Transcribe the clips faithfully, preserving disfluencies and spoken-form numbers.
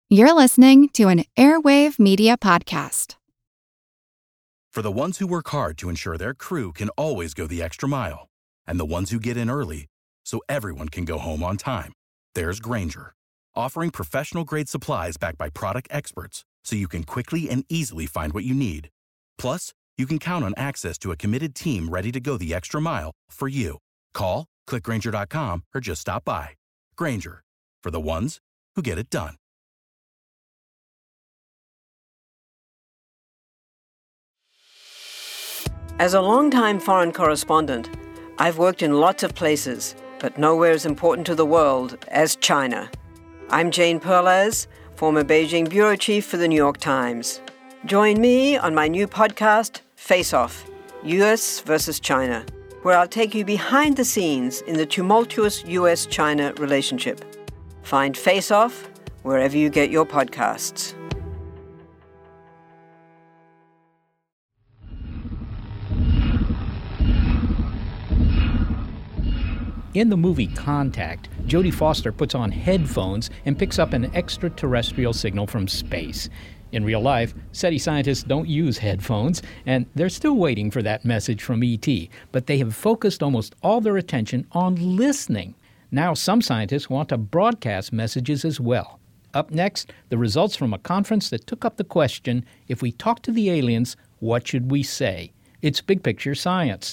You're listening to an Airwave Media Podcast. For the ones who work hard to ensure their crew can always go the extra mile, and the ones who get in early so everyone can go home on time, there's Grainger, offering professional-grade supplies backed by product experts so you can quickly and easily find what you need. Plus, you can count on access to a committed team ready to go the extra mile for you. Call, click Grainger dot com, or just stop by. Grainger, for the ones who get it done. As a longtime foreign correspondent, I've worked in lots of places, but nowhere as important to the world as China. I'm Jane Perlez, former Beijing bureau chief for the New York Times. Join me on my new podcast, Face Off, U S versus China, where I'll take you behind the scenes in the tumultuous U S China relationship. Find Face Off wherever you get your podcasts. In the movie Contact, Jodie Foster puts on headphones and picks up an extraterrestrial signal from space. In real life, SETI scientists don't use headphones, and they're still waiting for that message from E T, but they have focused almost all their attention on listening. Now some scientists want to broadcast messages as well. Up next, the results from a conference that took up the question, if we talk to the aliens, what should we say? It's Big Picture Science.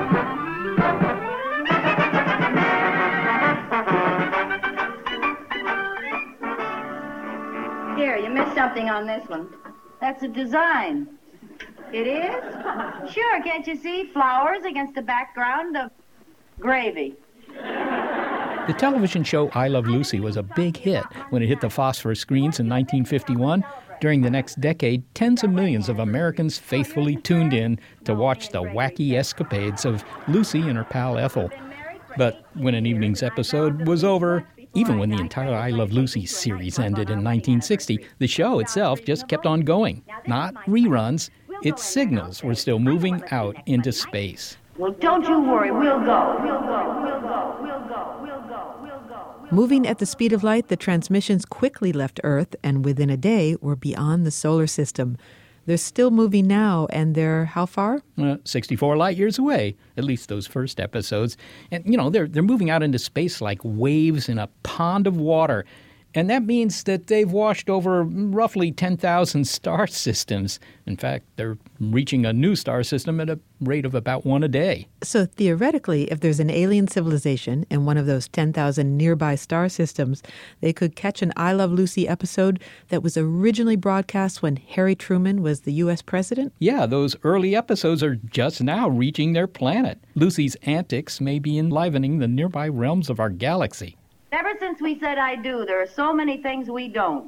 Here, you missed something on this one. That's a design. It is? Sure, can't you see? Flowers against a background of gravy. The television show I Love Lucy was a big hit when it hit the phosphor screens in nineteen fifty-one. During the next decade, tens of millions of Americans faithfully tuned in to watch the wacky escapades of Lucy and her pal Ethel. But when an evening's episode was over, even when the entire I Love Lucy series ended in nineteen sixty, the show itself just kept on going. Not reruns, its signals were still moving out into space. Well, don't you worry, we'll go. We'll go, we'll go, we'll go, we'll go, we'll go. Moving at the speed of light, the transmissions quickly left Earth and within a day were beyond the solar system. They're still moving now, and they're how far? Uh, sixty-four light years away, at least those first episodes. And, you know, they're, they're moving out into space like waves in a pond of water. And that means that they've washed over roughly ten thousand star systems. In fact, they're reaching a new star system at a rate of about one a day. So theoretically, if there's an alien civilization in one of those ten thousand nearby star systems, they could catch an I Love Lucy episode that was originally broadcast when Harry Truman was the U S president? Yeah, those early episodes are just now reaching their planet. Lucy's antics may be enlivening the nearby realms of our galaxy. Ever since we said I do, there are so many things we don't.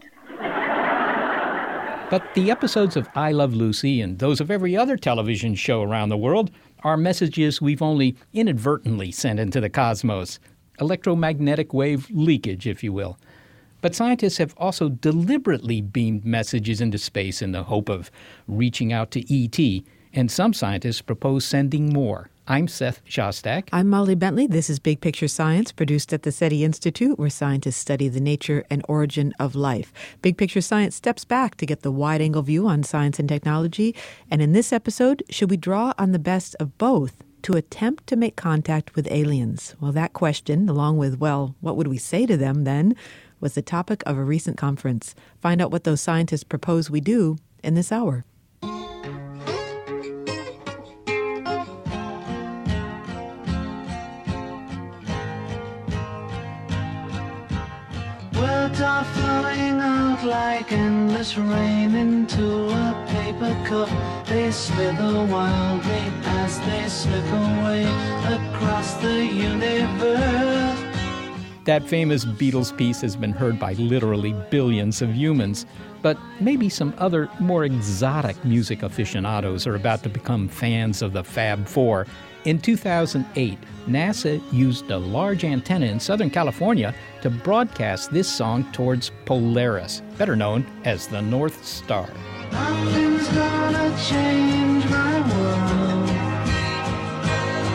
But the episodes of I Love Lucy and those of every other television show around the world are messages we've only inadvertently sent into the cosmos. Electromagnetic wave leakage, if you will. But scientists have also deliberately beamed messages into space in the hope of reaching out to E T, and some scientists propose sending more. I'm Seth Shostak. I'm Molly Bentley. This is Big Picture Science, produced at the SETI Institute, where scientists study the nature and origin of life. Big Picture Science steps back to get the wide-angle view on science and technology. And in this episode, should we draw on the best of both to attempt to make contact with aliens? Well, that question, along with, well, what would we say to them then, was the topic of a recent conference. Find out what those scientists propose we do in this hour. Are flowing out like endless rain into a paper cup. They slither wildly as they slip away across the universe. That famous Beatles piece has been heard by literally billions of humans. But maybe some other, more exotic music aficionados are about to become fans of the Fab Four. In two thousand eight, NASA used a large antenna in Southern California to broadcast this song towards Polaris, better known as the North Star. Nothing's gonna change my world.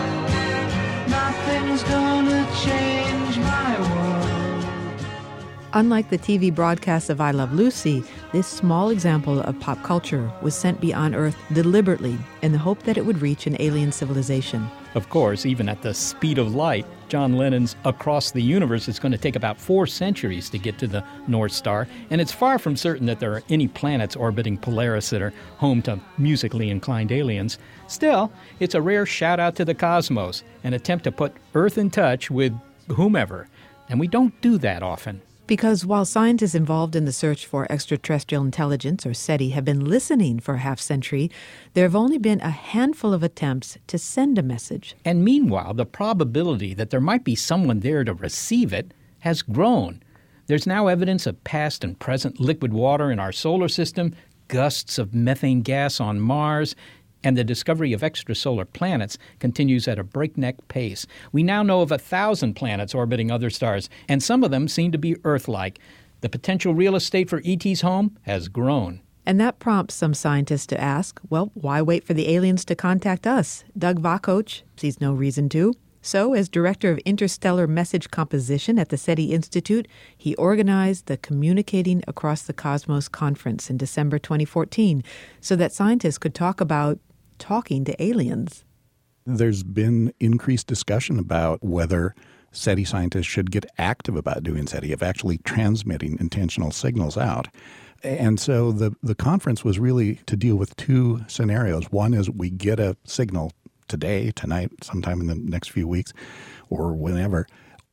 Nothing's gonna change my world. Unlike the T V broadcasts of I Love Lucy, this small example of pop culture was sent beyond Earth deliberately in the hope that it would reach an alien civilization. Of course, even at the speed of light, John Lennon's Across the Universe is going to take about four centuries to get to the North Star, and it's far from certain that there are any planets orbiting Polaris that are home to musically inclined aliens. Still, it's a rare shout-out to the cosmos, an attempt to put Earth in touch with whomever, and we don't do that often. Because while scientists involved in the search for extraterrestrial intelligence, or SETI, have been listening for a half-century, there have only been a handful of attempts to send a message. And meanwhile, the probability that there might be someone there to receive it has grown. There's now evidence of past and present liquid water in our solar system, gusts of methane gas on Mars, and the discovery of extrasolar planets continues at a breakneck pace. We now know of a thousand planets orbiting other stars, and some of them seem to be Earth-like. The potential real estate for E T's home has grown. And that prompts some scientists to ask, well, why wait for the aliens to contact us? Doug Vakoch sees no reason to. So, as Director of Interstellar Message Composition at the SETI Institute, he organized the Communicating Across the Cosmos Conference in December twenty fourteen so that scientists could talk about talking to aliens. There's been increased discussion about whether SETI scientists should get active about doing SETI, of actually transmitting intentional signals out. And so the, the conference was really to deal with two scenarios. One is we get a signal today, tonight, sometime in the next few weeks, or whenever,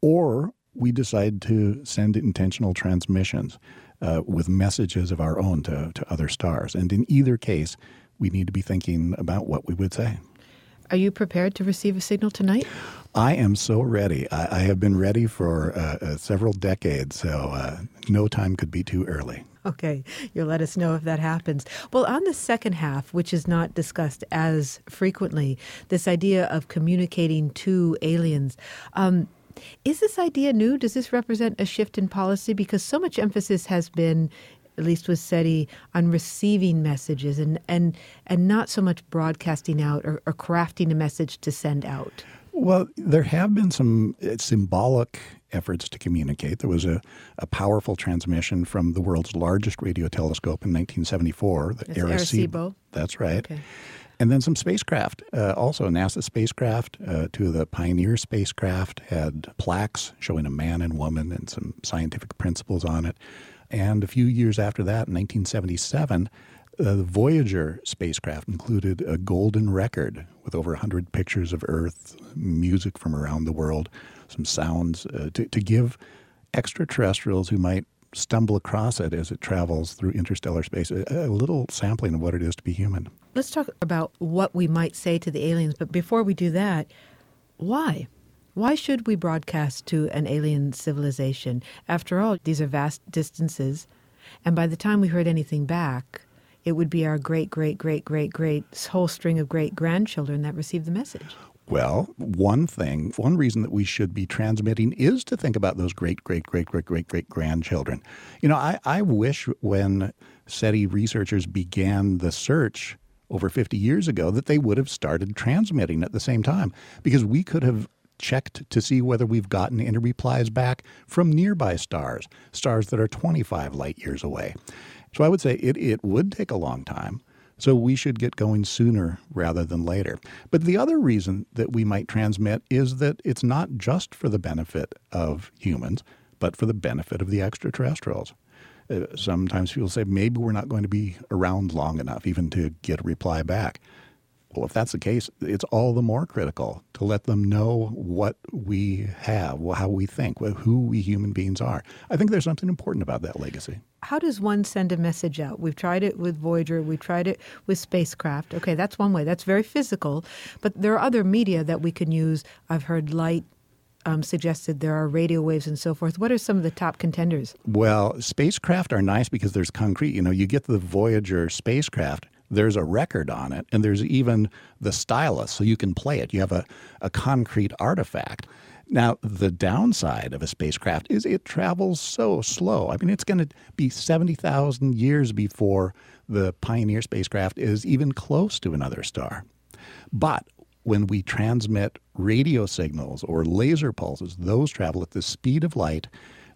or we decide to send intentional transmissions uh, with messages of our own to, to other stars. And in either case, we need to be thinking about what we would say. Are you prepared to receive a signal tonight? I am so ready. I, I have been ready for uh, uh, several decades, so uh, no time could be too early. Okay, you'll let us know if that happens. Well, on the second half, which is not discussed as frequently, this idea of communicating to aliens, um, is this idea new? Does this represent a shift in policy? Because so much emphasis has been, at least with SETI, on receiving messages and, and, and not so much broadcasting out or, or crafting a message to send out. Well, there have been some symbolic efforts to communicate. There was a, a powerful transmission from the world's largest radio telescope in nineteen seventy-four, the Arecibo. Arecibo. That's right. Okay. And then some spacecraft. Uh, also, NASA spacecraft, uh, two of the Pioneer spacecraft had plaques showing a man and woman and some scientific principles on it. And a few years after that, in nineteen seventy-seven, uh, the Voyager spacecraft included a golden record with over one hundred pictures of Earth, music from around the world, some sounds uh, to, to give extraterrestrials who might stumble across it as it travels through interstellar space a, a little sampling of what it is to be human. Let's talk about what we might say to the aliens. But before we do that, why? Why should we broadcast to an alien civilization? After all, these are vast distances. And by the time we heard anything back, it would be our great, great, great, great, great whole string of great-grandchildren that received the message. Well, one thing, one reason that we should be transmitting is to think about those great, great, great, great, great, great grandchildren. You know, I, I wish when SETI researchers began the search over fifty years ago that they would have started transmitting at the same time, because we could have checked to see whether we've gotten any replies back from nearby stars, stars that are twenty-five light years away. So I would say it, it would take a long time. So we should get going sooner rather than later. But the other reason that we might transmit is that it's not just for the benefit of humans, but for the benefit of the extraterrestrials. Uh, sometimes people say maybe we're not going to be around long enough even to get a reply back. Well, if that's the case, it's all the more critical to let them know what we have, how we think, who we human beings are. I think there's something important about that legacy. How does one send a message out? We've tried it with Voyager. We've tried it with spacecraft. Okay, that's one way. That's very physical. But there are other media that we can use. I've heard light um, suggested. There are radio waves and so forth. What are some of the top contenders? Well, spacecraft are nice because there's concrete. You know, you get the Voyager spacecraft, there's a record on it, and there's even the stylus, so you can play it. You have a, a concrete artifact. Now, the downside of a spacecraft is it travels so slow. I mean, it's going to be seventy thousand years before the Pioneer spacecraft is even close to another star. But when we transmit radio signals or laser pulses, those travel at the speed of light.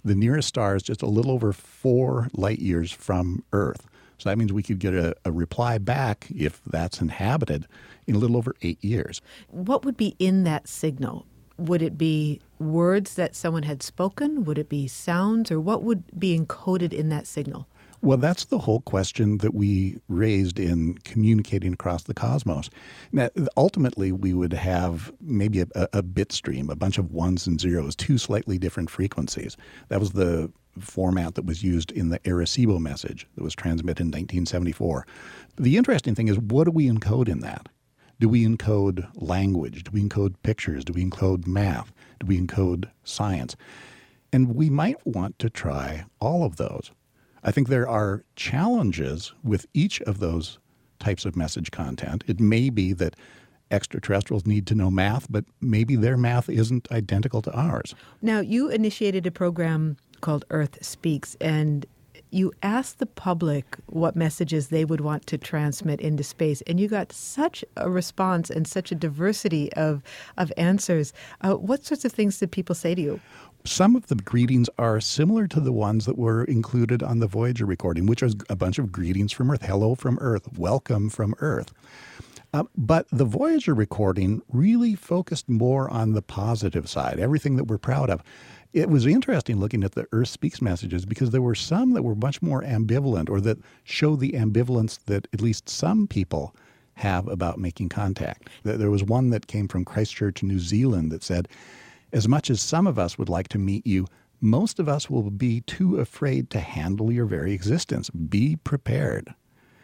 The nearest star is just a little over four light years from Earth. So that means we could get a, a reply back, if that's inhabited, in a little over eight years. What would be in that signal? Would it be words that someone had spoken? Would it be sounds? Or what would be encoded in that signal? Well, that's the whole question that we raised in communicating across the cosmos. Now, ultimately, we would have maybe a, a bit stream, a bunch of ones and zeros, two slightly different frequencies. That was the format that was used in the Arecibo message that was transmitted in nineteen seventy-four. The interesting thing is, what do we encode in that? Do we encode language? Do we encode pictures? Do we encode math? Do we encode science? And we might want to try all of those. I think there are challenges with each of those types of message content. It may be that extraterrestrials need to know math, but maybe their math isn't identical to ours. Now, you initiated a program called Earth Speaks, and you asked the public what messages they would want to transmit into space, and you got such a response and such a diversity of, of answers. Uh, what sorts of things did people say to you? Some of the greetings are similar to the ones that were included on the Voyager recording, which was a bunch of greetings from Earth. Hello from Earth. Welcome from Earth. Uh, but the Voyager recording really focused more on the positive side, everything that we're proud of. It was interesting looking at the Earth Speaks messages because there were some that were much more ambivalent, or that show the ambivalence that at least some people have about making contact. There was one that came from Christchurch, New Zealand, that said, as much as some of us would like to meet you, most of us will be too afraid to handle your very existence. Be prepared.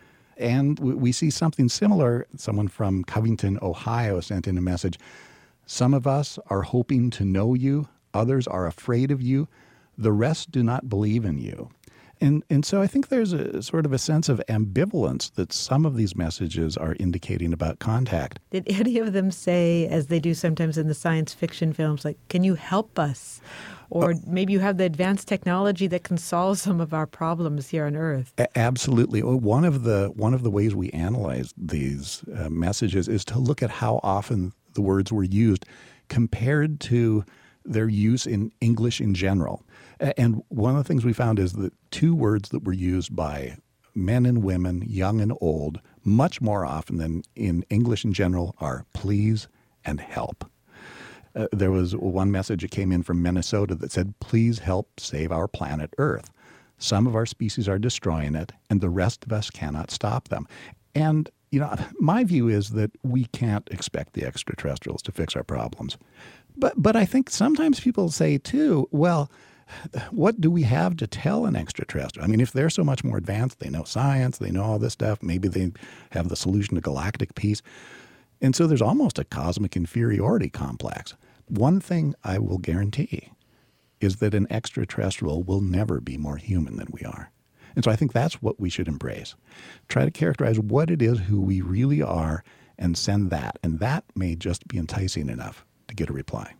And we see something similar. Someone from Covington, Ohio sent in a message. Some of us are hoping to know you. Others are afraid of you. The rest do not believe in you. And and so I think there's a sort of a sense of ambivalence that some of these messages are indicating about contact. Did any of them say, as they do sometimes in the science fiction films, like, can you help us? Or uh, maybe you have the advanced technology that can solve some of our problems here on Earth. A- absolutely. One of the one of the ways we analyze these uh, messages is to look at how often the words were used compared to their use in English in general. And one of the things we found is that two words that were used by men and women, young and old, much more often than in English in general, are please and help. Uh, there was one message that came in from Minnesota that said, please help save our planet Earth. Some of our species are destroying it, and the rest of us cannot stop them. And, you know, my view is that we can't expect the extraterrestrials to fix our problems. But but I think sometimes people say, too, well, what do we have to tell an extraterrestrial? I mean, if they're so much more advanced, they know science, they know all this stuff, maybe they have the solution to galactic peace. And so there's almost a cosmic inferiority complex. One thing I will guarantee is that an extraterrestrial will never be more human than we are. And so I think that's what we should embrace. Try to characterize what it is, who we really are, and send that. And that may just be enticing enough to get a reply.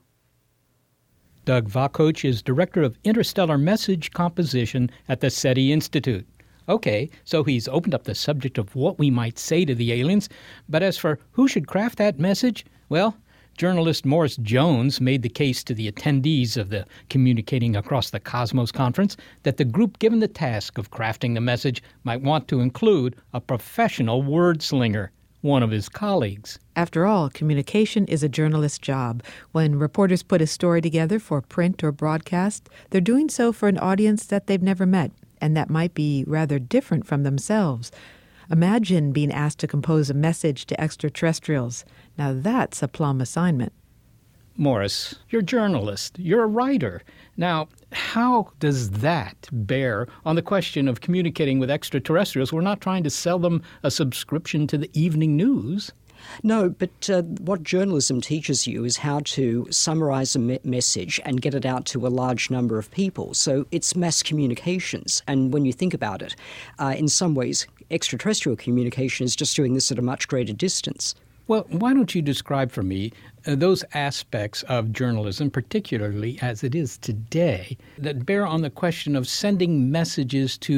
Doug Vakoch is Director of Interstellar Message Composition at the SETI Institute. Okay, so he's opened up the subject of what we might say to the aliens, but as for who should craft that message, well, journalist Morris Jones made the case to the attendees of the Communicating Across the Cosmos conference that the group given the task of crafting the message might want to include a professional word slinger, one of his colleagues. After all, communication is a journalist's job. When reporters put a story together for print or broadcast, they're doing so for an audience that they've never met, and that might be rather different from themselves. Imagine being asked to compose a message to extraterrestrials. Now that's a plum assignment. Morris, you're a journalist. You're a writer. Now, how does that bear on the question of communicating with extraterrestrials? We're not trying to sell them a subscription to the evening news. No, but uh, what journalism teaches you is how to summarize a me- message and get it out to a large number of people. So it's mass communications. And when you think about it, uh, in some ways, extraterrestrial communication is just doing this at a much greater distance. Well, why don't you describe for me uh, those aspects of journalism, particularly as it is today, that bear on the question of sending messages to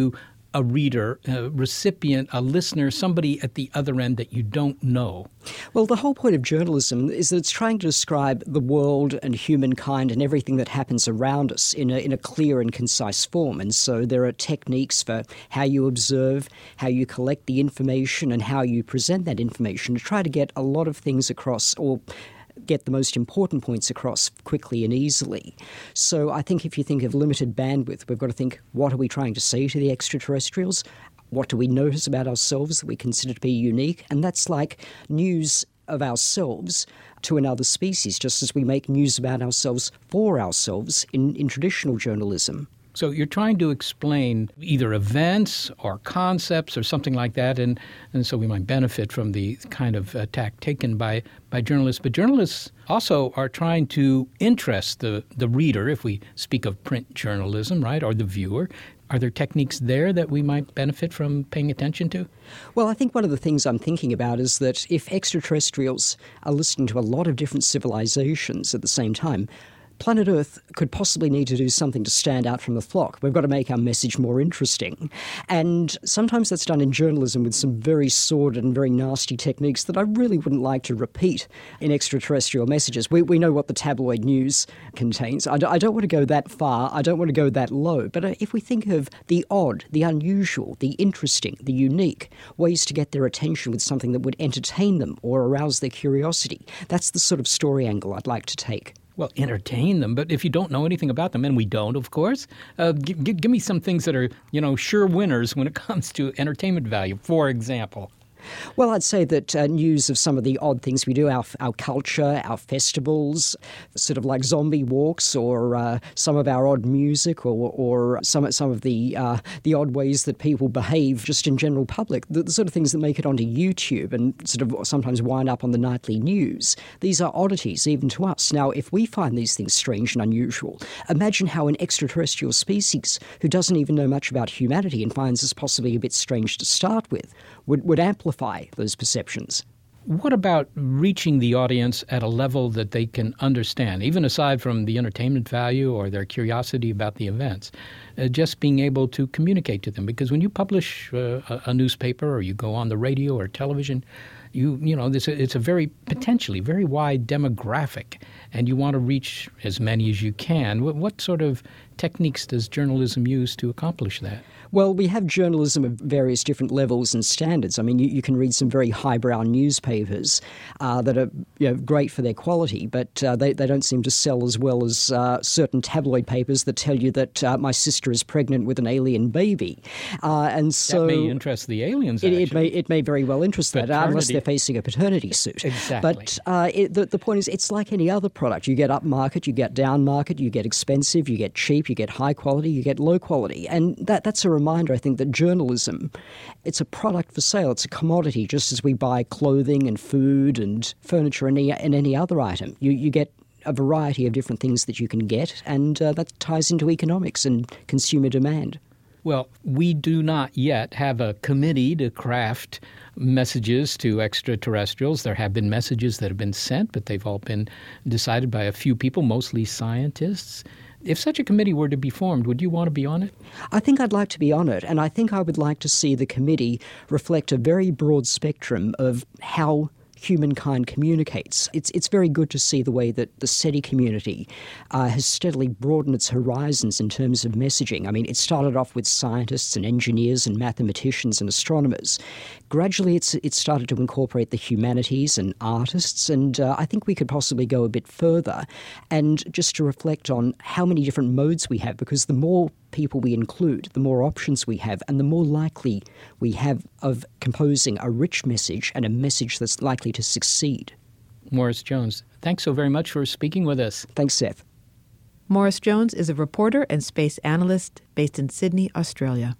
a reader, a recipient, a listener, somebody at the other end that you don't know? Well, the whole point of journalism is that it's trying to describe the world and humankind and everything that happens around us in a, in a clear and concise form. And so there are techniques for how you observe, how you collect the information, and how you present that information to try to get a lot of things across, or get the most important points across quickly and easily. So I think if you think of limited bandwidth, we've got to think, what are we trying to say to the extraterrestrials? What do we notice about ourselves that we consider to be unique? And that's like news of ourselves to another species, just as we make news about ourselves for ourselves in, in traditional journalism. So you're trying to explain either events or concepts or something like that, and, and so we might benefit from the kind of uh, tack taken by, by journalists. But journalists also are trying to interest the, the reader, if we speak of print journalism, right, or the viewer. Are there techniques there that we might benefit from paying attention to? Well, I think one of the things I'm thinking about is that if extraterrestrials are listening to a lot of different civilizations at the same time, planet Earth could possibly need to do something to stand out from the flock. We've got to make our message more interesting. And sometimes that's done in journalism with some very sordid and very nasty techniques that I really wouldn't like to repeat in extraterrestrial messages. We, we know what the tabloid news contains. I, d- I don't want to go that far. I don't want to go that low. But uh, if we think of the odd, the unusual, the interesting, the unique, ways to get their attention with something that would entertain them or arouse their curiosity, that's the sort of story angle I'd like to take. Well, entertain them, but if you don't know anything about them, and we don't, of course, uh, g- g- give me some things that are, you know, sure winners when it comes to entertainment value, for example. Well, I'd say that uh, news of some of the odd things we do, our our culture, our festivals, sort of like zombie walks, or uh, some of our odd music, or or some some of the uh, the odd ways that people behave just in general public, the, the sort of things that make it onto YouTube and sort of sometimes wind up on the nightly news. These are oddities even to us. Now, if we find these things strange and unusual, imagine how an extraterrestrial species who doesn't even know much about humanity and finds us possibly a bit strange to start with would, would amplify those perceptions. What about reaching the audience at a level that they can understand, even aside from the entertainment value or their curiosity about the events, uh, just being able to communicate to them? Because when you publish uh, a, a newspaper or you go on the radio or television, you you know, this, it's a very potentially very wide demographic, and you want to reach as many as you can. What, what sort of techniques does journalism use to accomplish that? Well, we have journalism of various different levels and standards. I mean, you, you can read some very highbrow newspapers uh, that are you know, great for their quality, but uh, they, they don't seem to sell as well as uh, certain tabloid papers that tell you that uh, my sister is pregnant with an alien baby. Uh, and so that may interest the aliens, it, actually. It may, it may very well interest that, uh, unless they're facing a paternity suit. Exactly. But uh, it, the, the point is, it's like any other product. You get up market, you get down market, you get expensive, you get cheap, you get high quality, you get low quality. And that that's a reminder, I think, that journalism, it's a product for sale. It's a commodity, just as we buy clothing and food and furniture and any, and any other item. You, you get a variety of different things that you can get, and uh, that ties into economics and consumer demand. Well, we do not yet have a committee to craft messages to extraterrestrials. There have been messages that have been sent, but they've all been decided by a few people, mostly scientists. If such a committee were to be formed, would you want to be on it? I think I'd like to be on it, and I think I would like to see the committee reflect a very broad spectrum of how humankind communicates. It's it's very good to see the way that the SETI community uh, has steadily broadened its horizons in terms of messaging. I mean, it started off with scientists and engineers and mathematicians and astronomers. Gradually, it's it's started to incorporate the humanities and artists, and uh, I think we could possibly go a bit further, and just to reflect on how many different modes we have, because the more people we include, the more options we have, and the more likely we have of composing a rich message and a message that's likely to succeed. Morris Jones, thanks so very much for speaking with us. Thanks, Seth. Morris Jones is a reporter and space analyst based in Sydney, Australia.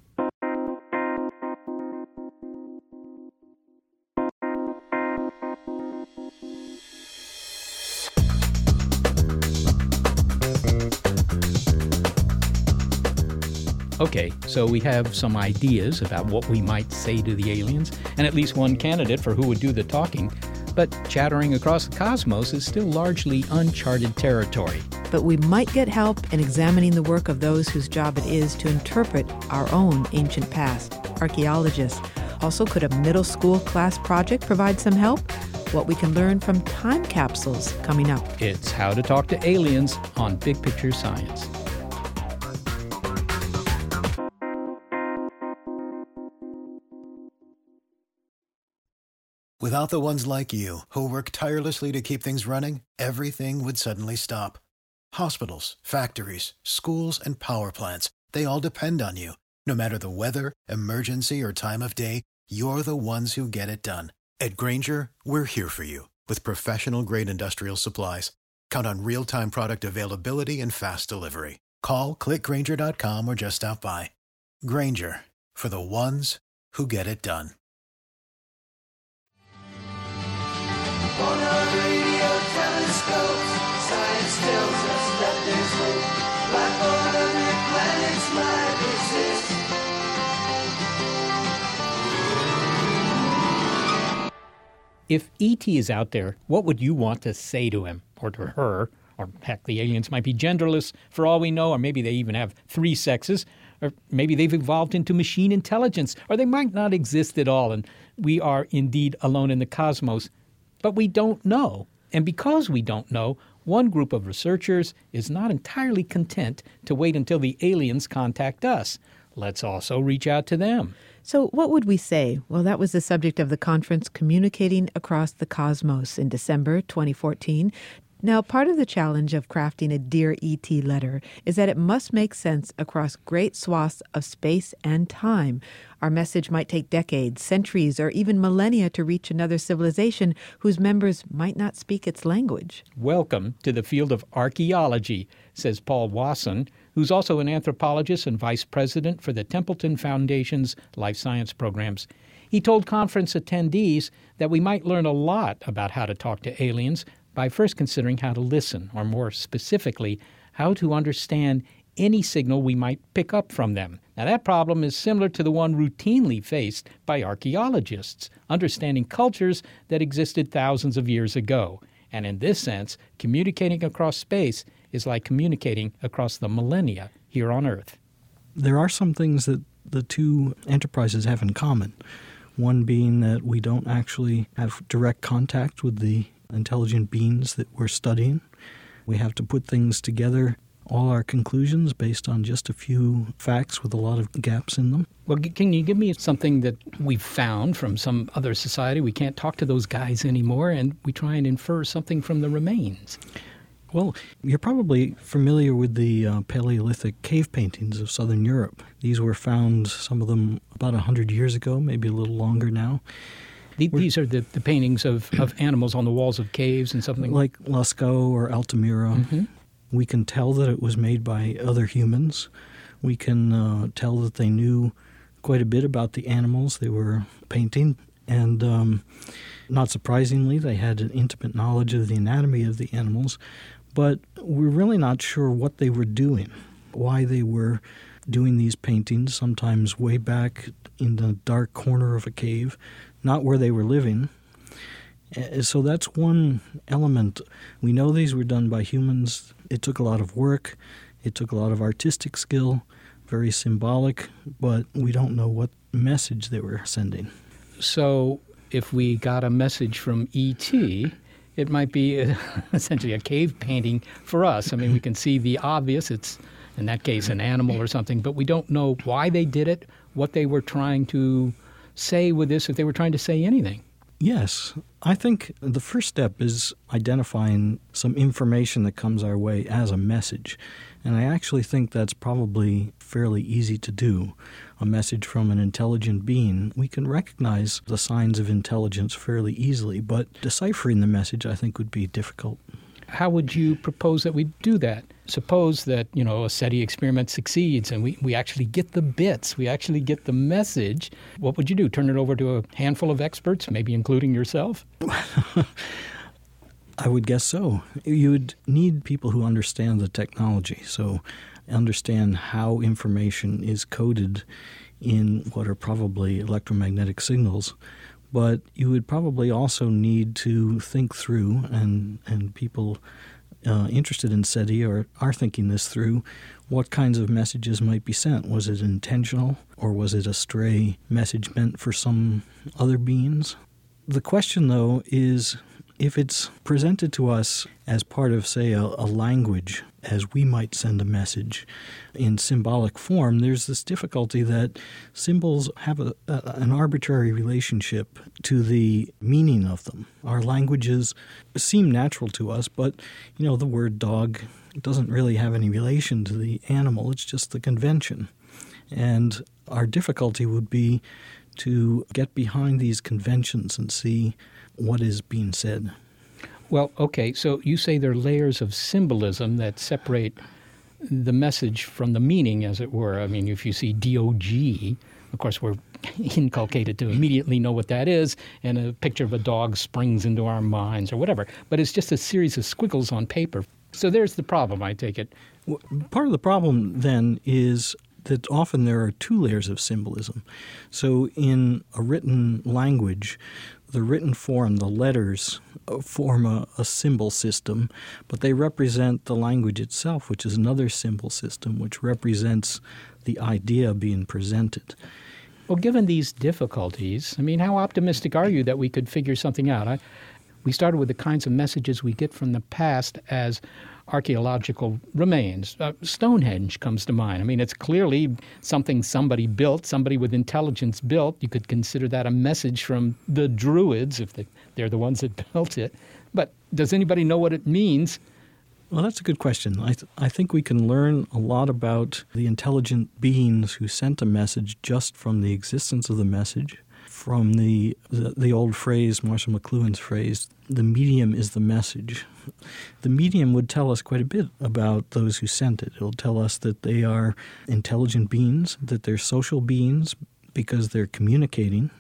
Okay, so we have some ideas about what we might say to the aliens, and at least one candidate for who would do the talking. But chattering across the cosmos is still largely uncharted territory. but we might get help in examining the work of those whose job it is to interpret our own ancient past, archaeologists. Also, could a middle school class project provide some help? What we can learn from time capsules coming up. It's How to Talk to Aliens on Big Picture Science. Without the ones like you, who work tirelessly to keep things running, everything would suddenly stop. Hospitals, factories, schools, and power plants, they all depend on you. No matter the weather, emergency, or time of day, you're the ones who get it done. At Grainger, we're here for you with professional-grade industrial supplies. Count on real-time product availability and fast delivery. Call, click Grainger dot com, or just stop by. Grainger, for the ones who get it done. On our radio telescopes, science tells us that there's hope. Life on other planets might exist. If E T is out there, what would you want to say to him or to her? Or heck, the aliens might be genderless for all we know, or maybe they even have three sexes, or maybe they've evolved into machine intelligence, or they might not exist at all, and we are indeed alone in the cosmos. But we don't know. And because we don't know, one group of researchers is not entirely content to wait until the aliens contact us. Let's also reach out to them. So what would we say? Well, that was the subject of the conference Communicating Across the Cosmos in December twenty fourteen. Now, part of the challenge of crafting a Dear E T letter is that it must make sense across great swaths of space and time. Our message might take decades, centuries, or even millennia to reach another civilization whose members might not speak its language. Welcome to the field of archaeology, says Paul Wasson, who's also an anthropologist and vice president for the Templeton Foundation's life science programs. He told conference attendees that we might learn a lot about how to talk to aliens by first considering how to listen, or more specifically, how to understand any signal we might pick up from them. Now, that problem is similar to the one routinely faced by archaeologists, understanding cultures that existed thousands of years ago. And in this sense, communicating across space is like communicating across the millennia here on Earth. There are some things that the two enterprises have in common. One being that we don't actually have direct contact with the intelligent beings that we're studying. We have to put things together, all our conclusions based on just a few facts with a lot of gaps in them. Well, can you give me something that we've found from some other society? We can't talk to those guys anymore, and we try and infer something from the remains. Well, you're probably familiar with the uh, Paleolithic cave paintings of southern Europe. These were found, some of them about one hundred years ago, maybe a little longer now. These are the, the paintings of, of animals on the walls of caves and something? Like Lascaux or Altamira. Mm-hmm. We can tell that it was made by other humans. We can uh, tell that they knew quite a bit about the animals they were painting. And um, not surprisingly, they had an intimate knowledge of the anatomy of the animals. But we're really not sure what they were doing, why they were doing these paintings, sometimes way back in the dark corner of a cave, not where they were living. So that's one element. We know these were done by humans. It took a lot of work. It took a lot of artistic skill, very symbolic, but we don't know what message they were sending. So if we got a message from E T, it might be a, essentially a cave painting for us. I mean, we can see the obvious. It's, in that case, an animal or something, but we don't know why they did it, what they were trying to say with this, if they were trying to say anything. Yes. I think the first step is identifying some information that comes our way as a message. And I actually think that's probably fairly easy to do. A message from an intelligent being, we can recognize the signs of intelligence fairly easily, but deciphering the message, I think, would be difficult. How would you propose that we do that? Suppose that, you know, a SETI experiment succeeds and we, we actually get the bits, we actually get the message. What would you do? Turn it over to a handful of experts, maybe including yourself? I would guess so. You would need people who understand the technology, so understand how information is coded in what are probably electromagnetic signals. But you would probably also need to think through, and, and people uh, interested in SETI or are thinking this through, what kinds of messages might be sent. Was it intentional, or was it a stray message meant for some other beings? The question, though, is if it's presented to us as part of, say, a, a language, as we might send a message in symbolic form, there's this difficulty that symbols have a, a, an arbitrary relationship to the meaning of them. Our languages seem natural to us, but, you know, the word dog doesn't really have any relation to the animal. It's just the convention. And our difficulty would be to get behind these conventions and see what is being said. Well, okay, so you say there are layers of symbolism that separate the message from the meaning, as it were. I mean, if you see D O G, of course, we're inculcated to immediately know what that is, and a picture of a dog springs into our minds or whatever. But it's just a series of squiggles on paper. So there's the problem, I take it. Well, part of the problem, then, is that often there are two layers of symbolism. So in a written language, the written form, the letters, form a, a symbol system, but they represent the language itself, which is another symbol system, which represents the idea being presented. Well, given these difficulties, I mean, how optimistic are you that we could figure something out? I, we started with the kinds of messages we get from the past as archaeological remains. Uh, Stonehenge comes to mind. I mean, it's clearly something somebody built, somebody with intelligence built. You could consider that a message from the Druids, if they, they're the ones that built it. But does anybody know what it means? Well, that's a good question. I, th- I think we can learn a lot about the intelligent beings who sent a message just from the existence of the message, from the, the, the old phrase, Marshall McLuhan's phrase, the medium is the message. The medium would tell us quite a bit about those who sent it. It'll tell us that they are intelligent beings, that they're social beings because they're communicating.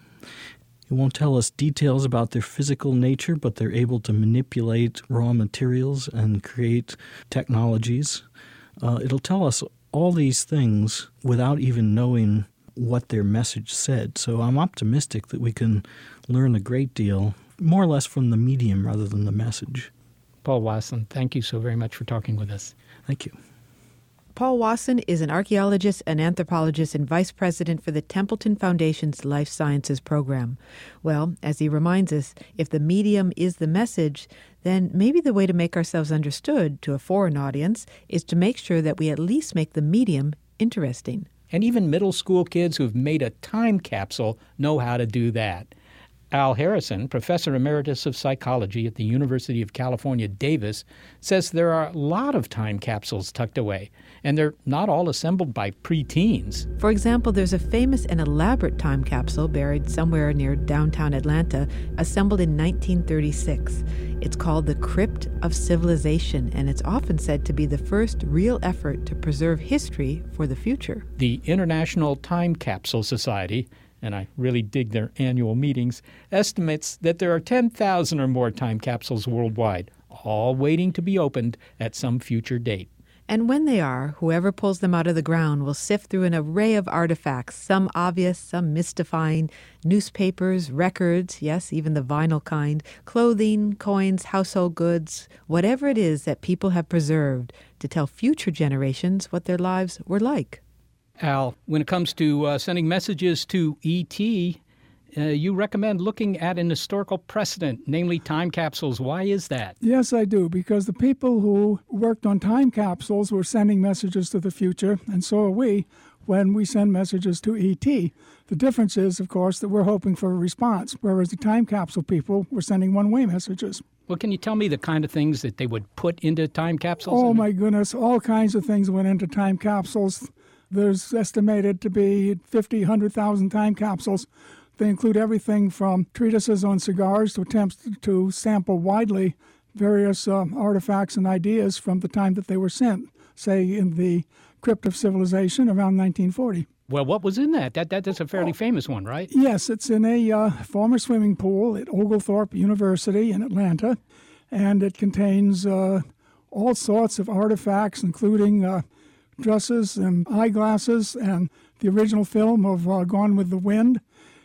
It won't tell us details about their physical nature, but they're able to manipulate raw materials and create technologies. Uh, it'll tell us all these things without even knowing what their message said. So I'm optimistic that we can learn a great deal, more or less from the medium rather than the message. Paul Wasson, thank you so very much for talking with us. Thank you. Paul Wasson is an archaeologist and anthropologist and vice president for the Templeton Foundation's Life Sciences program. Well, as he reminds us, if the medium is the message, then maybe the way to make ourselves understood to a foreign audience is to make sure that we at least make the medium interesting. And even middle school kids who've made a time capsule know how to do that. Al Harrison, professor emeritus of psychology at the University of California, Davis, says there are a lot of time capsules tucked away, and they're not all assembled by preteens. For example, there's a famous and elaborate time capsule buried somewhere near downtown Atlanta, assembled in nineteen thirty-six. It's called the Crypt of Civilization, and it's often said to be the first real effort to preserve history for the future. The International Time Capsule Society, and I really dig their annual meetings, estimates that there are ten thousand or more time capsules worldwide, all waiting to be opened at some future date. And when they are, whoever pulls them out of the ground will sift through an array of artifacts, some obvious, some mystifying, newspapers, records, yes, even the vinyl kind, clothing, coins, household goods, whatever it is that people have preserved to tell future generations what their lives were like. Al, when it comes to uh, sending messages to E T, uh, you recommend looking at an historical precedent, namely time capsules. Why is that? Yes, I do, because the people who worked on time capsules were sending messages to the future, and so are we when we send messages to E T. The difference is, of course, that we're hoping for a response, whereas the time capsule people were sending one-way messages. Well, can you tell me the kind of things that they would put into time capsules? Oh, my goodness, all kinds of things went into time capsules. There's estimated to be fifty, one hundred thousand time capsules. They include everything from treatises on cigars to attempts to sample widely various uh, artifacts and ideas from the time that they were sent, say in the Crypt of Civilization around nineteen forty. Well, what was in that? That, that That's a fairly famous one, right? Yes, it's in a uh, former swimming pool at Oglethorpe University in Atlanta, and it contains uh, all sorts of artifacts, including uh, dresses and eyeglasses and the original film of uh, Gone with the Wind,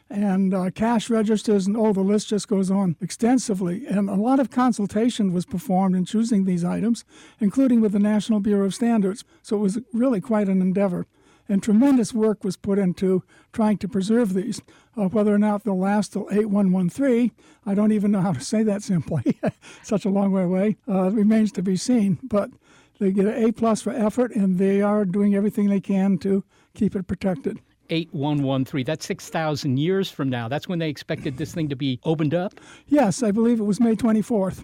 and uh, cash registers, and oh, the list just goes on extensively. And a lot of consultation was performed in choosing these items, including with the National Bureau of Standards. So it was really quite an endeavor. And tremendous work was put into trying to preserve these. Uh, whether or not they'll last till eight one one three, I don't even know how to say that simply. Such a long way away. Uh, remains to be seen. But they get an A plus for effort, and they are doing everything they can to keep it protected. eight one one three, that's six thousand years from now. That's when they expected this thing to be opened up? Yes, I believe it was May twenty-fourth.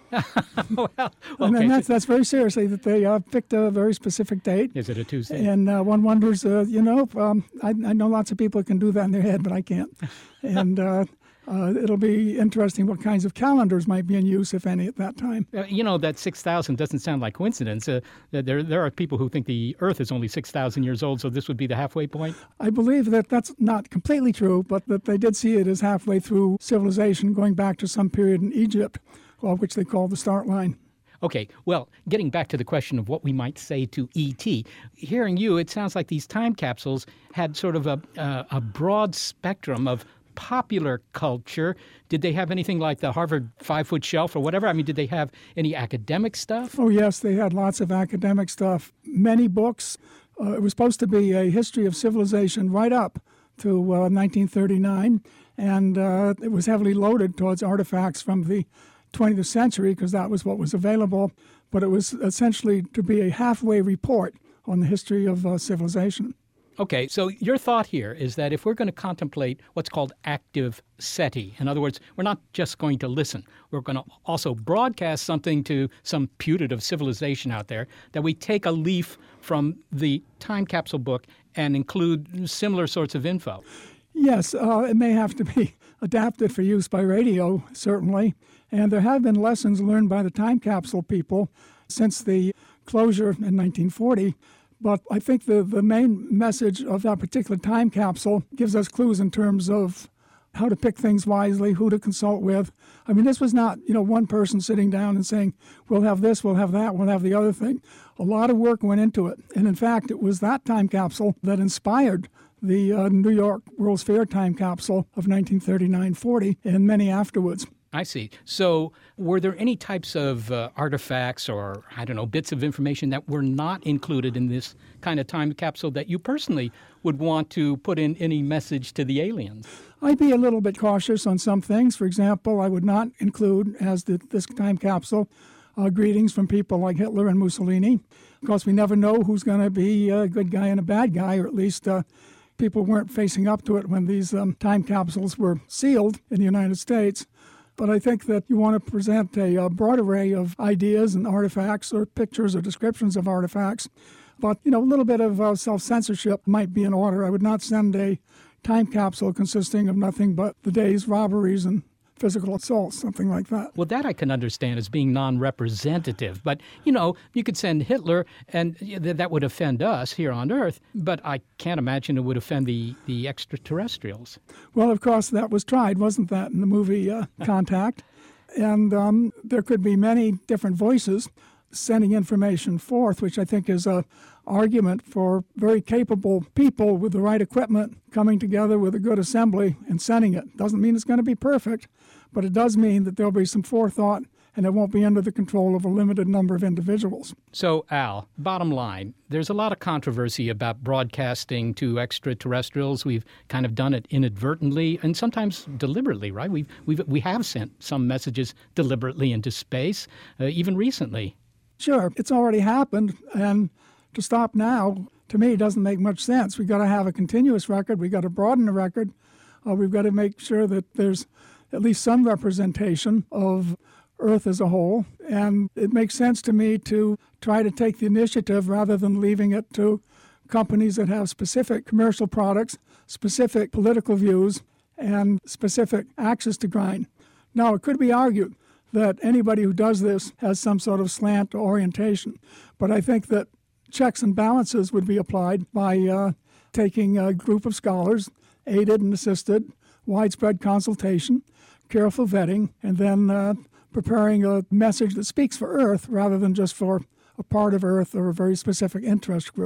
well, okay. And that's, that's very seriously that they uh, picked a very specific date. Is it a Tuesday? And uh, one wonders, uh, you know, um, I, I know lots of people who can do that in their head, but I can't. And uh, uh, it'll be interesting what kinds of calendars might be in use, if any, at that time. Uh, you know, that six thousand doesn't sound like coincidence. Uh, there, there are people who think the Earth is only six thousand years old, so this would be the halfway point? I believe that that's not completely true, but that they did see it as halfway through civilization, going back to some period in Egypt, well, which they call the start line. Okay, well, getting back to the question of what we might say to E T, hearing you, it sounds like these time capsules had sort of a, uh, a broad spectrum of popular culture. Did they have anything like the Harvard five-foot shelf or whatever? I mean, did they have any academic stuff? Oh, yes, they had lots of academic stuff. Many books. Uh, it was supposed to be a history of civilization right up to uh, nineteen thirty-nine, and uh, it was heavily loaded towards artifacts from the twentieth century because that was what was available, but it was essentially to be a halfway report on the history of uh, civilization. Okay, so your thought here is that if we're going to contemplate what's called active SETI, in other words, we're not just going to listen, we're going to also broadcast something to some putative civilization out there, that we take a leaf from the time capsule book and include similar sorts of info. Yes, uh, it may have to be adapted for use by radio, certainly. And there have been lessons learned by the time capsule people since the closure in nineteen forty. But I think the, the main message of that particular time capsule gives us clues in terms of how to pick things wisely, who to consult with. I mean, this was not, you know, one person sitting down and saying, we'll have this, we'll have that, we'll have the other thing. A lot of work went into it. And in fact, it was that time capsule that inspired the uh, New York World's Fair time capsule of nineteen thirty-nine forty and many afterwards. I see. So were there any types of uh, artifacts or, I don't know, bits of information that were not included in this kind of time capsule that you personally would want to put in any message to the aliens? I'd be a little bit cautious on some things. For example, I would not include, as the, this time capsule, uh, greetings from people like Hitler and Mussolini. Of course, we never know who's going to be a good guy and a bad guy, or at least uh, people weren't facing up to it when these um, time capsules were sealed in the United States. But I think that you want to present a, a broad array of ideas and artifacts or pictures or descriptions of artifacts. But, you know, a little bit of uh, self-censorship might be in order. I would not send a time capsule consisting of nothing but the day's robberies and physical assaults, something like that. Well, that I can understand as being non-representative. But, you know, you could send Hitler, and that would offend us here on Earth. But I can't imagine it would offend the, the extraterrestrials. Well, of course, that was tried, wasn't that, in the movie uh, Contact? And um, there could be many different voices sending information forth, which I think is a argument for very capable people with the right equipment coming together with a good assembly and sending it. Doesn't mean it's going to be perfect, but it does mean that there'll be some forethought and it won't be under the control of a limited number of individuals. So, Al, bottom line, there's a lot of controversy about broadcasting to extraterrestrials. We've kind of done it inadvertently and sometimes deliberately, right? We've, we've, we have sent some messages deliberately into space, uh, even recently. Sure, it's already happened, and to stop now, to me, doesn't make much sense. We've got to have a continuous record. We've got to broaden the record. Uh, we've got to make sure that there's at least some representation of Earth as a whole. And it makes sense to me to try to take the initiative rather than leaving it to companies that have specific commercial products, specific political views, and specific axes to grind. Now, it could be argued that anybody who does this has some sort of slant or orientation. But I think that checks and balances would be applied by uh, taking a group of scholars, aided and assisted, widespread consultation, careful vetting, and then uh, preparing a message that speaks for Earth rather than just for a part of Earth or a very specific interest group.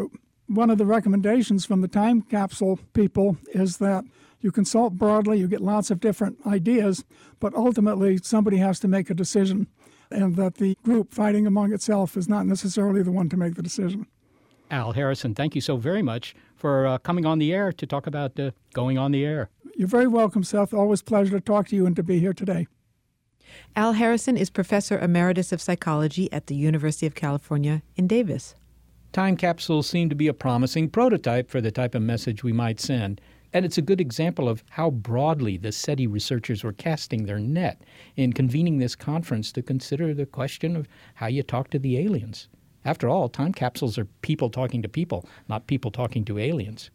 One of the recommendations from the time capsule people is that you consult broadly, you get lots of different ideas, but ultimately somebody has to make a decision, and that the group fighting among itself is not necessarily the one to make the decision. Al Harrison, thank you so very much for uh, coming on the air to talk about uh, going on the air. You're very welcome, Seth. Always a pleasure to talk to you and to be here today. Al Harrison is Professor Emeritus of Psychology at the University of California in Davis. Time capsules seem to be a promising prototype for the type of message we might send. And it's a good example of how broadly the SETI researchers were casting their net in convening this conference to consider the question of how you talk to the aliens. After all, time capsules are people talking to people, not people talking to aliens.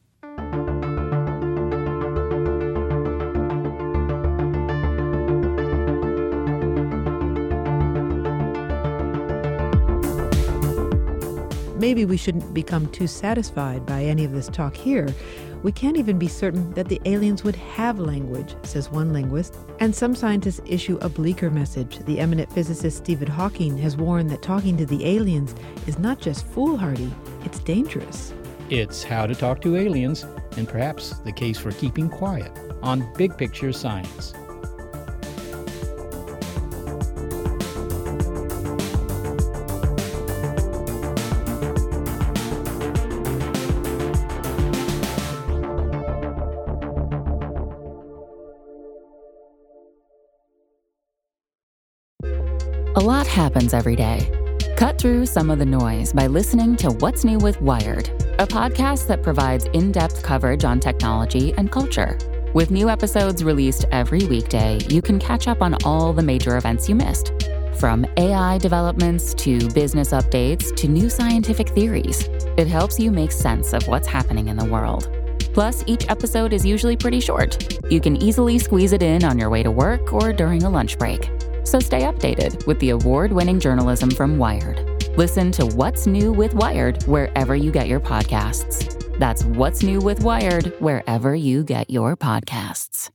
Maybe we shouldn't become too satisfied by any of this talk here. We can't even be certain that the aliens would have language, says one linguist. And some scientists issue a bleaker message. The eminent physicist Stephen Hawking has warned that talking to the aliens is not just foolhardy, it's dangerous. It's how to talk to aliens, and perhaps the case for keeping quiet on Big Picture Science. A lot happens every day. Cut through some of the noise by listening to What's New with Wired, a podcast that provides in-depth coverage on technology and culture. With new episodes released every weekday, you can catch up on all the major events you missed. From A I developments to business updates to new scientific theories, it helps you make sense of what's happening in the world. Plus, each episode is usually pretty short. You can easily squeeze it in on your way to work or during a lunch break. So stay updated with the award-winning journalism from Wired. Listen to What's New with Wired wherever you get your podcasts. That's What's New with Wired wherever you get your podcasts.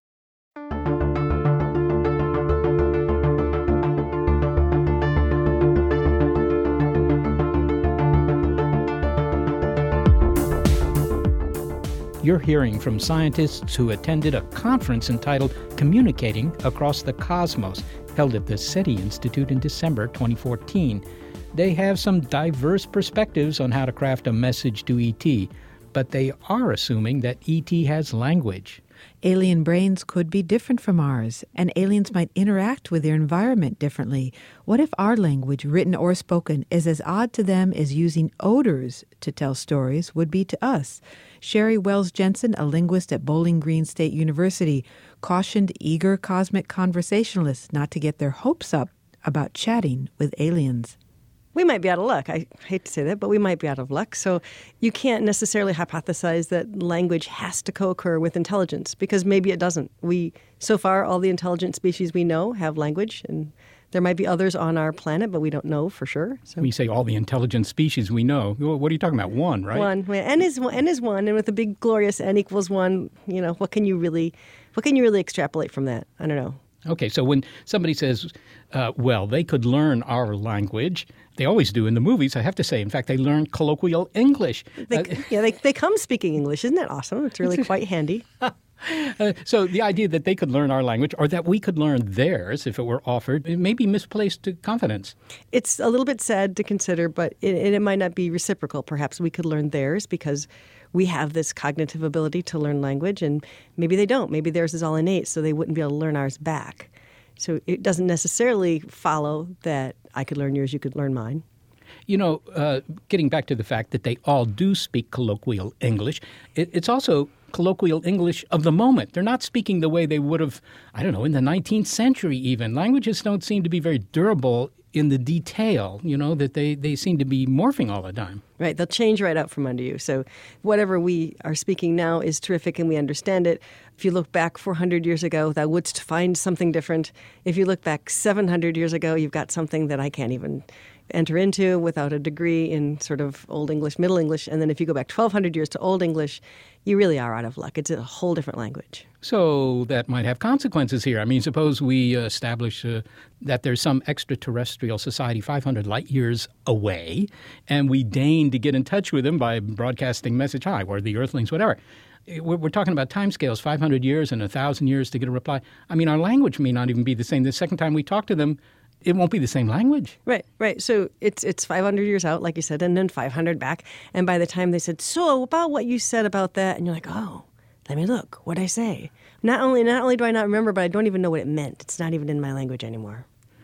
You're hearing from scientists who attended a conference entitled Communicating Across the Cosmos, held at the SETI Institute in December twenty fourteen. They have some diverse perspectives on how to craft a message to E T, but they are assuming that E T has language. Alien brains could be different from ours, and aliens might interact with their environment differently. What if our language, written or spoken, is as odd to them as using odors to tell stories would be to us? Sherry Wells Jensen, a linguist at Bowling Green State University, cautioned eager cosmic conversationalists not to get their hopes up about chatting with aliens. We might be out of luck. I hate to say that, but we might be out of luck. So you can't necessarily hypothesize that language has to co-occur with intelligence, because maybe it doesn't. We, so far, all the intelligent species we know have language, and there might be others on our planet, but we don't know for sure. So. When you say all the intelligent species we know, what are you talking about? One, right? One. N is N is one, and with the big glorious N equals one, you know, what can you really, what can you really extrapolate from that? I don't know. Okay, so when somebody says, uh, well, they could learn our language, they always do in the movies, I have to say. In fact, they learn colloquial English. They, uh, yeah, they, they come speaking English. Isn't that awesome? It's really quite handy. Uh, so the idea that they could learn our language or that we could learn theirs if it were offered, it may be misplaced confidence. It's a little bit sad to consider, but it, it might not be reciprocal. Perhaps we could learn theirs because we have this cognitive ability to learn language, and maybe they don't. Maybe theirs is all innate, so they wouldn't be able to learn ours back. So it doesn't necessarily follow that I could learn yours, you could learn mine. You know, uh, getting back to the fact that they all do speak colloquial English, it, it's also colloquial English of the moment. They're not speaking the way they would have, I don't know, in the nineteenth century even. Languages don't seem to be very durable in the detail, you know, that they, they seem to be morphing all the time. Right. They'll change right out from under you. So whatever we are speaking now is terrific and we understand it. If you look back four hundred years ago, thou wouldst find something different. If you look back seven hundred years ago, you've got something that I can't even enter into without a degree in sort of Old English, Middle English. And then if you go back twelve hundred years to Old English, you really are out of luck. It's a whole different language. So that might have consequences here. I mean, suppose we uh, establish uh, that there's some extraterrestrial society five hundred light years away, and we deign to get in touch with them by broadcasting message, hi, we're the Earthlings, whatever. We're, we're talking about timescales, five hundred years and one thousand years to get a reply. I mean, our language may not even be the same. The second time we talk to them, it won't be the same language. Right, right. So it's it's five hundred years out, like you said, and then five hundred back. And by the time they said, so about what you said about that, and you're like, oh, let me look. What'd I say? Not only not only do I not remember, but I don't even know what it meant. It's not even in my language anymore.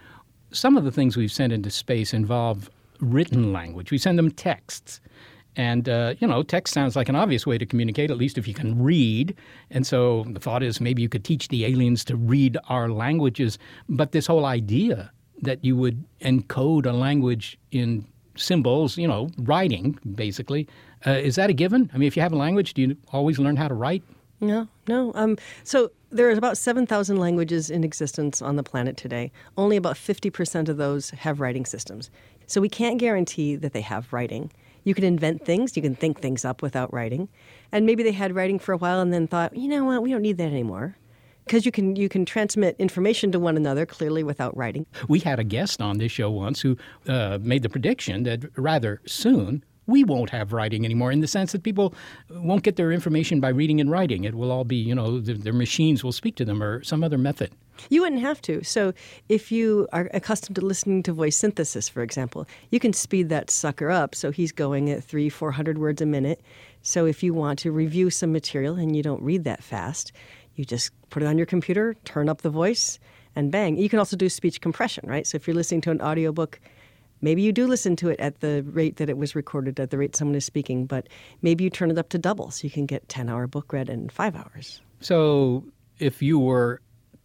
Some of the things we've sent into space involve written language. We send them texts. And, uh, you know, text sounds like an obvious way to communicate, at least if you can read. And so the thought is maybe you could teach the aliens to read our languages. But this whole idea that you would encode a language in symbols, you know, writing, basically, uh, is that a given? I mean, if you have a language, do you always learn how to write? No, no. Um, so there are about seven thousand languages in existence on the planet today. Only about fifty percent of those have writing systems. So we can't guarantee that they have writing. You can invent things. You can think things up without writing. And maybe they had writing for a while and then thought, you know what, we don't need that anymore. Because you can you can transmit information to one another clearly without writing. We had a guest on this show once who uh, made the prediction that rather soon we won't have writing anymore, in the sense that people won't get their information by reading and writing. It will all be, you know, the, their machines will speak to them or some other method. You wouldn't have to. So if you are accustomed to listening to voice synthesis, for example, you can speed that sucker up. So he's going at three, four hundred words a minute. So if you want to review some material and you don't read that fast, you just put it on your computer, turn up the voice, and bang. You can also do speech compression, right? So if you're listening to an audiobook, maybe you do listen to it at the rate that it was recorded, at the rate someone is speaking, but maybe you turn it up to double so you can get a ten-hour book read in five hours. So if you were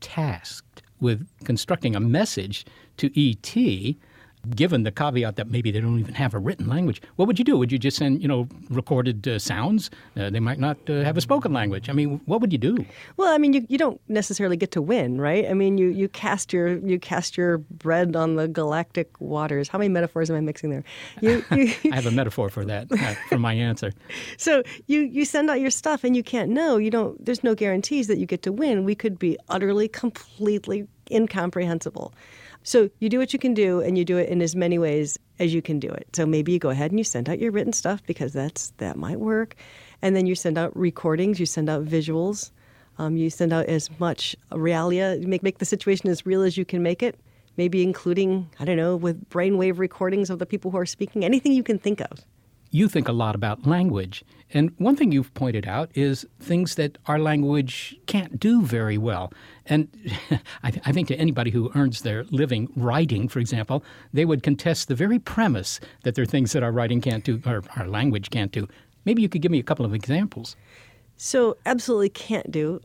tasked with constructing a message to E T, given the caveat that maybe they don't even have a written language, what would you do? Would you just send, you know, recorded uh, sounds? Uh, they might not uh, have a spoken language. I mean, what would you do? Well, I mean, you, you don't necessarily get to win, right? I mean, you, you cast your you cast your bread on the galactic waters. How many metaphors am I mixing there? You, you I have a metaphor for that, uh, for my answer. So you, you send out your stuff and you can't know. You don't. There's no guarantees that you get to win. We could be utterly, completely incomprehensible. So you do what you can do, and you do it in as many ways as you can do it. So maybe you go ahead and you send out your written stuff because that's that might work. And then you send out recordings, you send out visuals, um, you send out as much realia, make, make the situation as real as you can make it, maybe including, I don't know, with brainwave recordings of the people who are speaking, anything you can think of. You think a lot about language. And one thing you've pointed out is things that our language can't do very well. And I, th- I think to anybody who earns their living writing, for example, they would contest the very premise that there are things that our writing can't do, or our language can't do. Maybe you could give me a couple of examples. So absolutely can't do.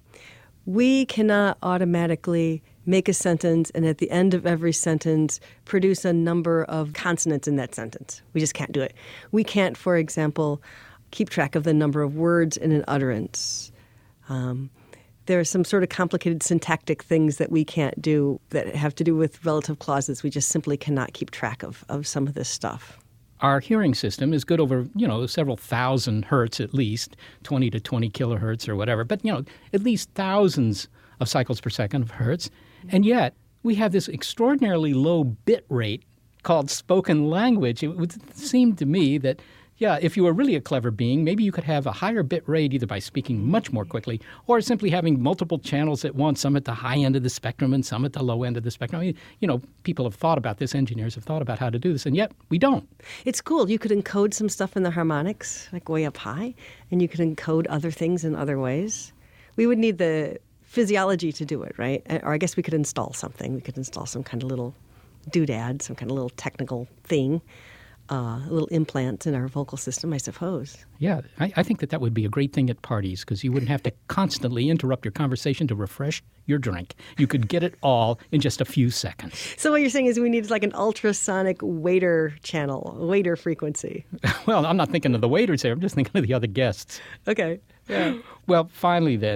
We cannot automatically make a sentence and at the end of every sentence produce a number of consonants in that sentence. We just can't do it. We can't, for example, keep track of the number of words in an utterance. Um, there are some sort of complicated syntactic things that we can't do that have to do with relative clauses. We just simply cannot keep track of, of some of this stuff. Our hearing system is good over, you know, several thousand hertz at least, twenty to twenty kilohertz or whatever, but, you know, at least thousands of cycles per second of hertz. And yet we have this extraordinarily low bit rate called spoken language. It would seem to me that, yeah, if you were really a clever being, maybe you could have a higher bit rate either by speaking much more quickly or simply having multiple channels at once, some at the high end of the spectrum and some at the low end of the spectrum. I mean, you know, people have thought about this, engineers have thought about how to do this, and yet we don't. It's cool. You could encode some stuff in the harmonics, like way up high, and you could encode other things in other ways. We would need the physiology to do it, right? Or I guess we could install something. We could install some kind of little doodad, some kind of little technical thing, uh, a little implant in our vocal system, I suppose. Yeah, I, I think that that would be a great thing at parties because you wouldn't have to constantly interrupt your conversation to refresh your drink. You could get it all in just a few seconds. So what you're saying is we need like an ultrasonic waiter channel, waiter frequency. Well, I'm not thinking of the waiters here. I'm just thinking of the other guests. Okay, yeah. Well, finally then,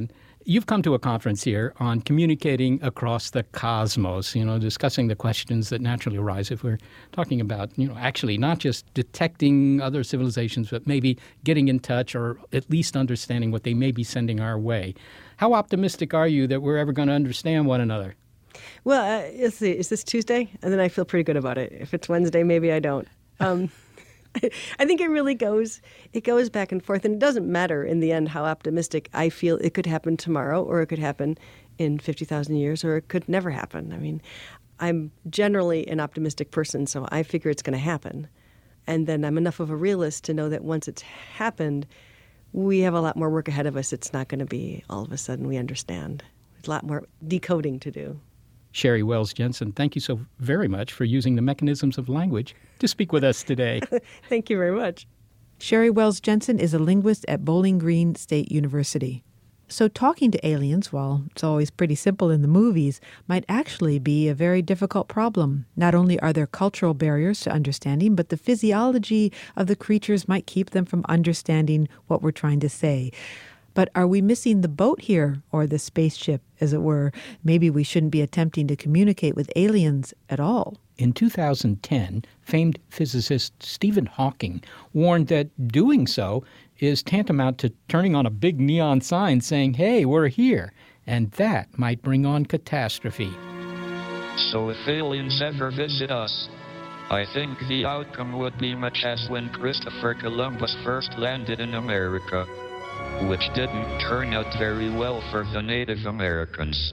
You've come to a conference here on communicating across the cosmos, you know, discussing the questions that naturally arise if we're talking about, you know, actually not just detecting other civilizations, but maybe getting in touch or at least understanding what they may be sending our way. How optimistic are you that we're ever going to understand one another? Well, uh, let's see. Is this Tuesday? And then I feel pretty good about it. If it's Wednesday, maybe I don't. Um, I think it really goes, it goes back and forth, and it doesn't matter in the end how optimistic I feel. It could happen tomorrow, or it could happen in fifty thousand years, or it could never happen. I mean, I'm generally an optimistic person, so I figure it's going to happen. And then I'm enough of a realist to know that once it's happened, we have a lot more work ahead of us. It's not going to be all of a sudden we understand. There's a lot more decoding to do. Sherry Wells Jensen, thank you so very much for using the mechanisms of language to speak with us today. Thank you very much. Sherry Wells Jensen is a linguist at Bowling Green State University. So talking to aliens, while it's always pretty simple in the movies, might actually be a very difficult problem. Not only are there cultural barriers to understanding, but the physiology of the creatures might keep them from understanding what we're trying to say. But are we missing the boat here, or the spaceship, as it were? Maybe we shouldn't be attempting to communicate with aliens at all. In two thousand ten, famed physicist Stephen Hawking warned that doing so is tantamount to turning on a big neon sign saying, "Hey, we're here," and that might bring on catastrophe. So if aliens ever visit us, I think the outcome would be much as when Christopher Columbus first landed in America, which didn't turn out very well for the Native Americans.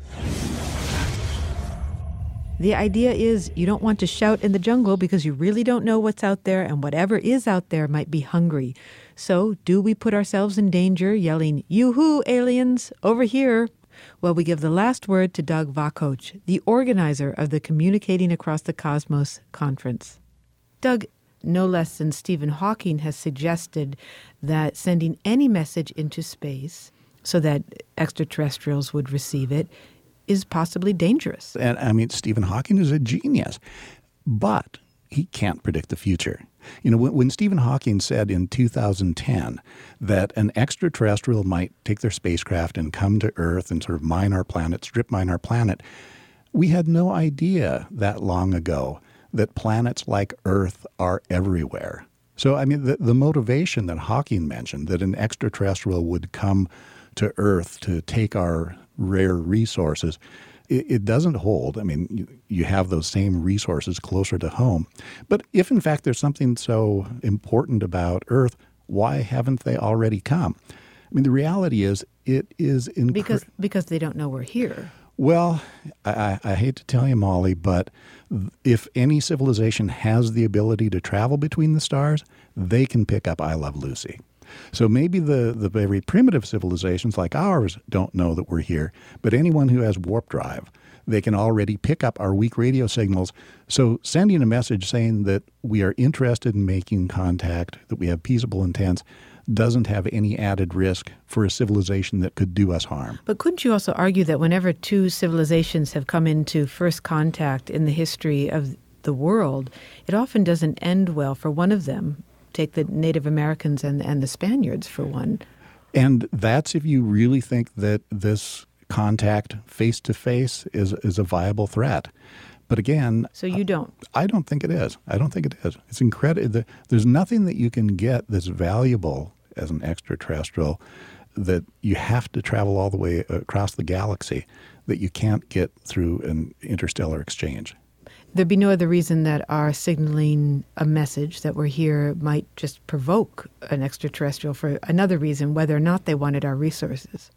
The idea is you don't want to shout in the jungle because you really don't know what's out there, and whatever is out there might be hungry. So do we put ourselves in danger yelling, "Yoo-hoo, aliens, over here"? Well, we give the last word to Doug Vakoch, the organizer of the Communicating Across the Cosmos conference. Doug, no less than Stephen Hawking has suggested that sending any message into space so that extraterrestrials would receive it is possibly dangerous. And I mean, Stephen Hawking is a genius, but he can't predict the future. You know, when, when Stephen Hawking said in two thousand ten that an extraterrestrial might take their spacecraft and come to Earth and sort of mine our planet, strip mine our planet, we had no idea that long ago that planets like Earth are everywhere. So, I mean, the, the motivation that Hawking mentioned, that an extraterrestrial would come to Earth to take our rare resources, it, it doesn't hold. I mean, you, you have those same resources closer to home. But if, in fact, there's something so important about Earth, why haven't they already come? I mean, the reality is it is incredible. Because, because they don't know we're here. Well, I, I hate to tell you, Molly, but if any civilization has the ability to travel between the stars, they can pick up I Love Lucy. So maybe the, the very primitive civilizations like ours don't know that we're here, but anyone who has warp drive, they can already pick up our weak radio signals. So sending a message saying that we are interested in making contact, that we have peaceable intents, doesn't have any added risk for a civilization that could do us harm. But couldn't you also argue that whenever two civilizations have come into first contact in the history of the world, it often doesn't end well for one of them? Take the Native Americans and, and the Spaniards, for one. And that's if you really think that this contact face-to-face is, is a viable threat. But again... So you don't? I don't think it is. I don't think it is. It's incredible. There's nothing that you can get that's valuable as an extraterrestrial that you have to travel all the way across the galaxy that you can't get through an interstellar exchange. There'd be no other reason that our signaling a message that we're here might just provoke an extraterrestrial for another reason, whether or not they wanted our resources.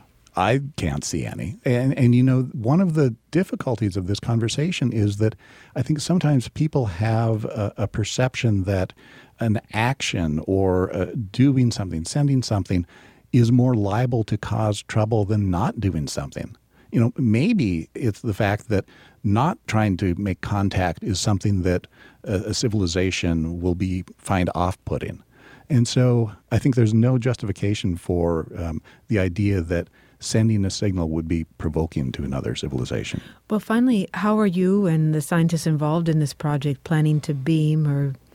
I can't see any. And, and, you know, one of the difficulties of this conversation is that I think sometimes people have a, a perception that an action or uh, doing something, sending something, is more liable to cause trouble than not doing something. You know, maybe it's the fact that not trying to make contact is something that a, a civilization will be find off-putting. And so I think there's no justification for um, the idea that sending a signal would be provoking to another civilization. Well, finally, how are you and the scientists involved in this project planning to beam or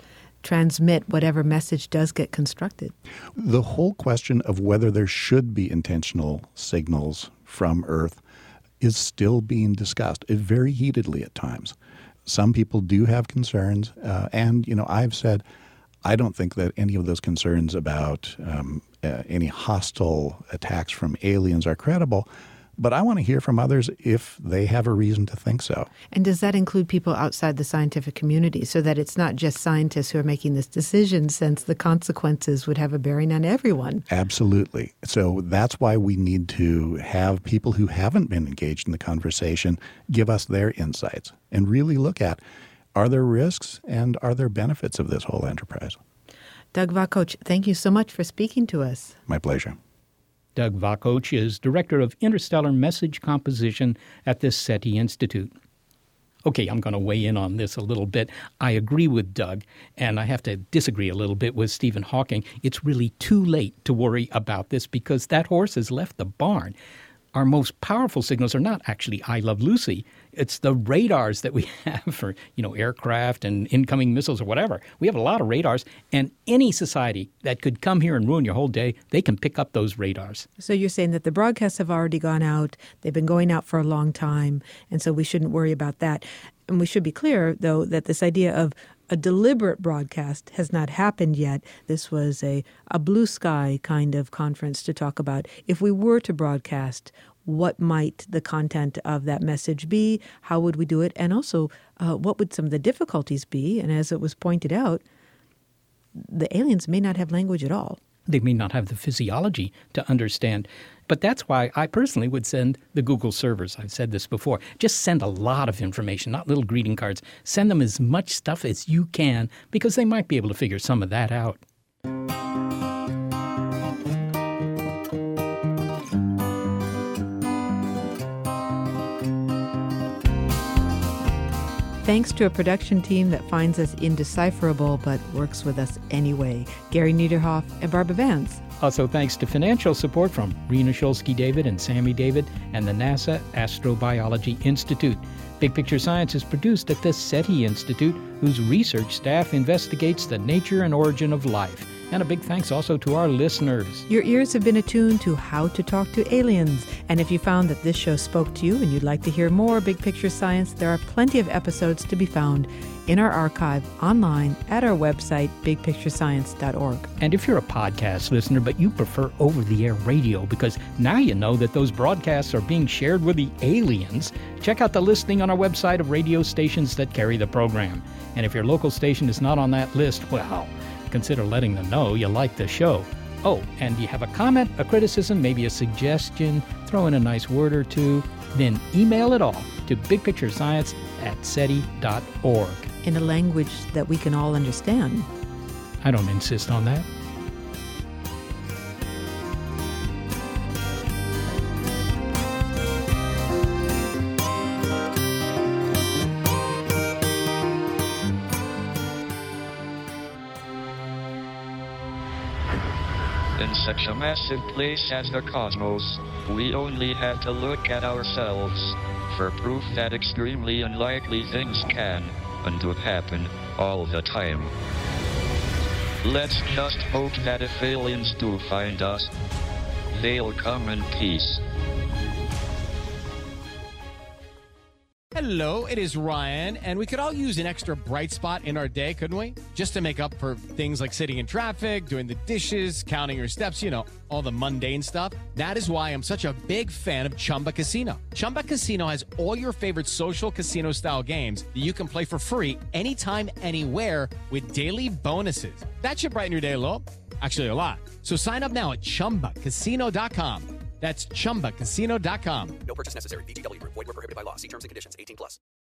transmit whatever message does get constructed. The whole question of whether there should be intentional signals from Earth is still being discussed, very heatedly at times. Some people do have concerns, uh, and, you know, I've said I don't think that any of those concerns about um, uh, any hostile attacks from aliens are credible, but I want to hear from others if they have a reason to think so. And does that include people outside the scientific community, so that it's not just scientists who are making this decision, since the consequences would have a bearing on everyone? Absolutely. So that's why we need to have people who haven't been engaged in the conversation give us their insights and really look at, are there risks and are there benefits of this whole enterprise? Doug Vakoch, thank you so much for speaking to us. My pleasure. Doug Vakoch is Director of Interstellar Message Composition at the SETI Institute. Okay, I'm going to weigh in on this a little bit. I agree with Doug, and I have to disagree a little bit with Stephen Hawking. It's really too late to worry about this because that horse has left the barn. Our most powerful signals are not actually I Love Lucy. It's the radars that we have for, you know, aircraft and incoming missiles or whatever. We have a lot of radars, and any society that could come here and ruin your whole day, they can pick up those radars. So you're saying that the broadcasts have already gone out, they've been going out for a long time, and so we shouldn't worry about that. And we should be clear, though, that this idea of a deliberate broadcast has not happened yet. This was a, a blue sky kind of conference to talk about, if we were to broadcast, what might the content of that message be? How would we do it? And also, uh, what would some of the difficulties be? And as it was pointed out, the aliens may not have language at all. They may not have the physiology to understand. But that's why I personally would send the Google servers. I've said this before. Just send a lot of information, not little greeting cards. Send them as much stuff as you can, because they might be able to figure some of that out. Thanks to a production team that finds us indecipherable but works with us anyway. Gary Niederhoff and Barbara Vance. Also thanks to financial support from Rena Shulsky-David and Sammy David and the NASA Astrobiology Institute. Big Picture Science is produced at the SETI Institute, whose research staff investigates the nature and origin of life. And a big thanks also to our listeners. Your ears have been attuned to How to Talk to Aliens. And if you found that this show spoke to you and you'd like to hear more Big Picture Science, there are plenty of episodes to be found in our archive online at our website, big picture science dot org. And if you're a podcast listener, but you prefer over-the-air radio because now you know that those broadcasts are being shared with the aliens, check out the listing on our website of radio stations that carry the program. And if your local station is not on that list, well, consider letting them know you like the show. Oh, and you have a comment, a criticism, maybe a suggestion, throw in a nice word or two, then email it all to big picture science at seti dot org. In a language that we can all understand. I don't insist on that. In such a massive place as the cosmos, we only have to look at ourselves for proof that extremely unlikely things can and do happen all the time. Let's just hope that if aliens do find us, they'll come in peace. Hello, it is Ryan, and we could all use an extra bright spot in our day, couldn't we? Just to make up for things like sitting in traffic, doing the dishes, counting your steps, you know, all the mundane stuff. That is why I'm such a big fan of Chumba Casino. Chumba Casino has all your favorite social casino-style games that you can play for free anytime, anywhere with daily bonuses. That should brighten your day a little. Actually, a lot. So sign up now at chumba casino dot com. That's chumba casino dot com. No purchase necessary. V G W Group. Void where prohibited by law. See terms and conditions. eighteen plus.